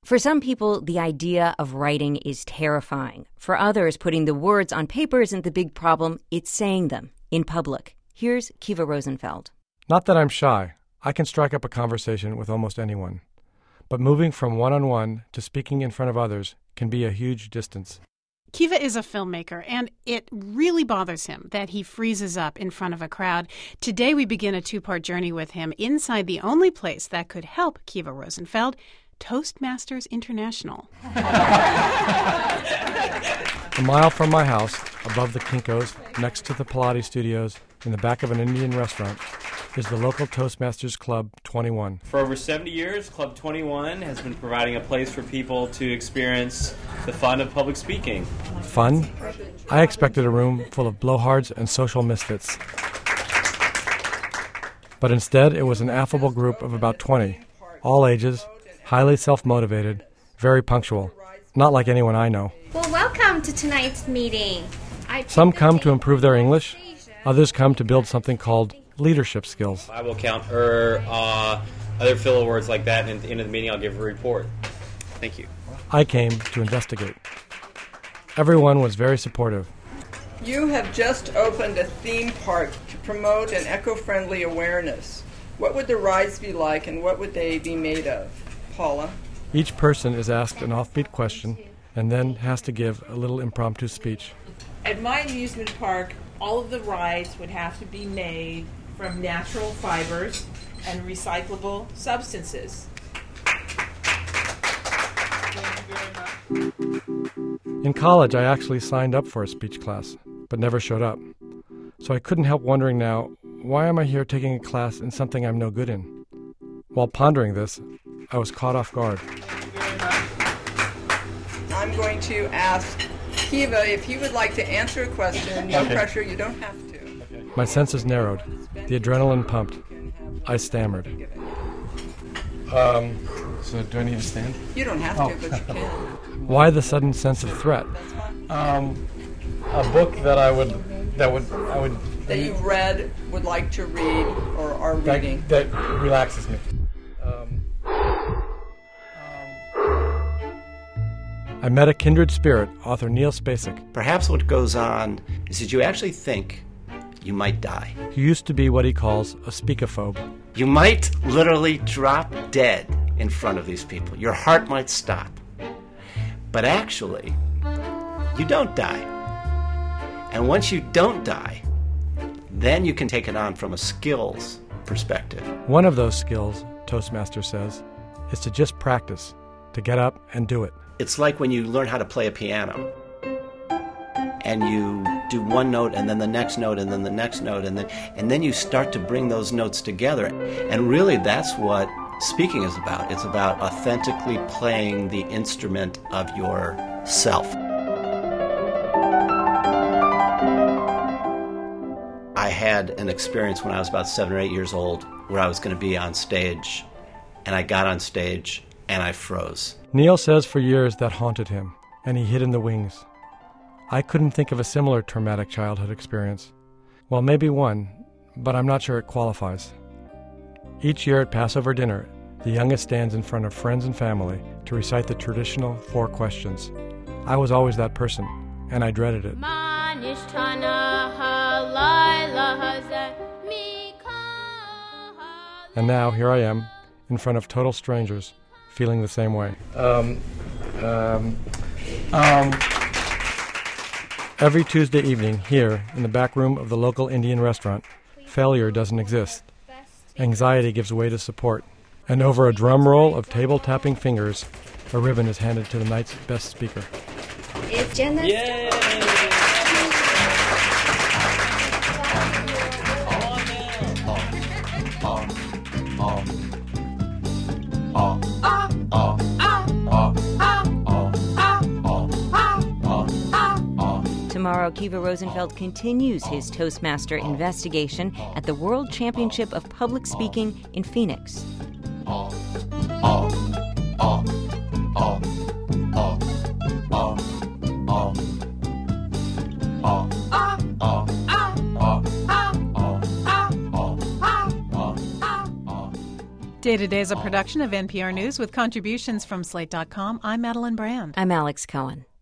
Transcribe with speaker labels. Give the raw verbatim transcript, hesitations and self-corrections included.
Speaker 1: For some people, the idea of writing is terrifying. For others, putting the words on paper isn't the big problem, it's saying them in public. Here's Kiva Rosenfeld.
Speaker 2: Not that I'm shy. I can strike up a conversation with almost anyone. But moving from one-on-one to speaking in front of others can be a huge distance.
Speaker 3: Kiva is a filmmaker, and it really bothers him that he freezes up in front of a crowd. Today we begin a two-part journey with him inside the only place that could help Kiva Rosenfeld, Toastmasters International.
Speaker 2: A mile from my house, above the Kinko's, next to the Pilates studios, in the back of an Indian restaurant, is the local Toastmasters Club twenty-one.
Speaker 4: For over seventy years, Club twenty-one has been providing a place for people to experience the fun of public speaking.
Speaker 2: Fun? I expected a room full of blowhards and social misfits. But instead, it was an affable group of about twenty, all ages, highly self-motivated, very punctual, not like anyone I know.
Speaker 5: Well, welcome to tonight's meeting. I
Speaker 2: Some come to improve their English, others come to build something called leadership skills.
Speaker 4: I will count her, uh, other filler words like that, and at the end of the meeting I'll give a report. Thank you.
Speaker 2: I came to investigate. Everyone was very supportive.
Speaker 6: You have just opened a theme park to promote an eco-friendly awareness. What would the rides be like, and what would they be made of? Paula?
Speaker 2: Each person is asked an offbeat question and then has to give a little impromptu speech.
Speaker 7: At my amusement park, all of the rides would have to be made from natural fibers and recyclable substances.
Speaker 2: In college, I actually signed up for a speech class, but never showed up. So I couldn't help wondering now, why am I here taking a class in something I'm no good in? While pondering this, I was caught off guard.
Speaker 6: I'm going to ask Kiva if you would like to answer a question. No
Speaker 2: Okay.
Speaker 6: pressure, you don't have to.
Speaker 2: My senses narrowed. The adrenaline pumped. I stammered. Um, so do I need to stand?
Speaker 6: You don't have
Speaker 2: Oh.
Speaker 6: to, but you can.
Speaker 2: Why the sudden sense of threat? Um, a book that I would, that would, I would...
Speaker 6: That you read, would like to read, or are reading.
Speaker 2: That, that relaxes me. Um, I met a kindred spirit, author Neil Spacek.
Speaker 8: Perhaps what goes on is that you actually think you might die.
Speaker 2: He used to be what he calls a speakophobe.
Speaker 8: You might literally drop dead in front of these people. Your heart might stop. But actually, you don't die. And once you don't die, then you can take it on from a skills perspective.
Speaker 2: One of those skills, Toastmaster says, is to just practice, to get up and do it.
Speaker 8: It's like when you learn how to play a piano. And you do one note and then the next note and then the next note and then and then you start to bring those notes together. And really that's what speaking is about. It's about authentically playing the instrument of yourself. I had an experience when I was about seven or eight years old where I was going to be on stage, and I got on stage and I froze.
Speaker 2: Neil says for years that haunted him, and he hid in the wings. I couldn't think of a similar traumatic childhood experience. Well, maybe one, but I'm not sure it qualifies. Each year at Passover dinner, the youngest stands in front of friends and family to recite the traditional four questions. I was always that person, and I dreaded it. And now, here I am, in front of total strangers, feeling the same way. Um, um, um... Every Tuesday evening, here, in the back room of the local Indian restaurant, failure doesn't exist. Anxiety gives way to support. And over a drum roll of table-tapping fingers, a ribbon is handed to the night's best speaker.
Speaker 5: It's Jenna.
Speaker 4: Yay!
Speaker 1: Tomorrow, Kiva Rosenfeld continues his Toastmaster investigation at the World Championship of Public Speaking in Phoenix.
Speaker 3: Day to Day is a production of N P R News with contributions from Slate dot com. I'm Madeline Brand.
Speaker 1: I'm Alex Cohen.